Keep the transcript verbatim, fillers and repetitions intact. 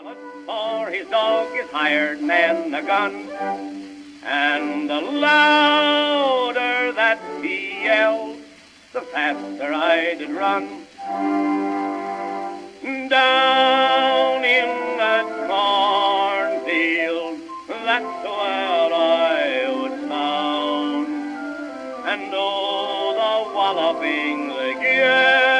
For his dog is higher than the gun, and the louder that he yelled, the faster I did run. Down in that cornfield, that's where I would sound, and oh, the walloping they give.